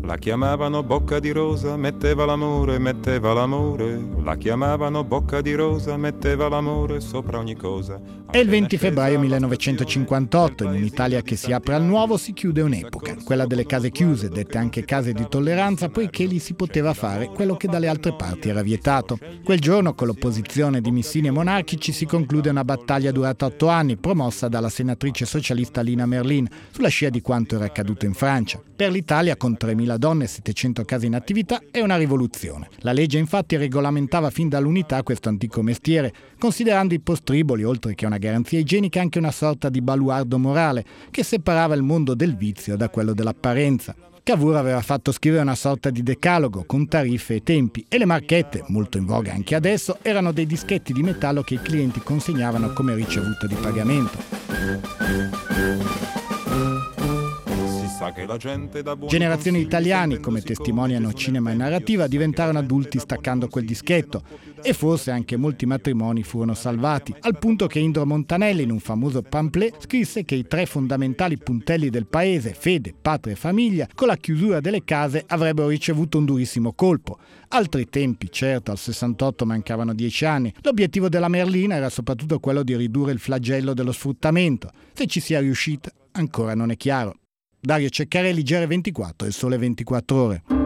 La chiamavano bocca di rosa, metteva l'amore, metteva l'amore. La chiamavano bocca di rosa, metteva l'amore sopra ogni cosa. È il 20 febbraio 1958, in un'Italia che si apre al nuovo si chiude un'epoca, quella delle case chiuse, dette anche case di tolleranza, poiché lì si poteva fare quello che dalle altre parti era vietato. Quel giorno, con l'opposizione di missini e monarchici, si conclude una battaglia durata 8 anni, promossa dalla senatrice socialista Lina Merlin, sulla scia di quanto era accaduto in Francia. Per l'Italia, con 3.000 donne e 700 case in attività, è una rivoluzione. La legge infatti regolamentava fin dall'unità questo antico mestiere, considerando i postriboli, oltre che una garanzia igienica, anche una sorta di baluardo morale che separava il mondo del vizio da quello dell'apparenza. Cavour aveva fatto scrivere una sorta di decalogo con tariffe e tempi, e le marchette, molto in voga anche adesso, erano dei dischetti di metallo che i clienti consegnavano come ricevuta di pagamento. Generazioni di italiani, come testimoniano cinema e narrativa, diventarono adulti staccando quel dischetto, e forse anche molti matrimoni furono salvati, al punto che Indro Montanelli, in un famoso pamphlet, scrisse che i 3 fondamentali puntelli del paese, fede, patria e famiglia, con la chiusura delle case avrebbero ricevuto un durissimo colpo. Altri tempi, certo, al 68 mancavano 10 anni. L'obiettivo della Merlina era soprattutto quello di ridurre il flagello dello sfruttamento. Se ci sia riuscita, ancora non è chiaro. Dario Ceccarelli, GR24, Il Sole 24 Ore.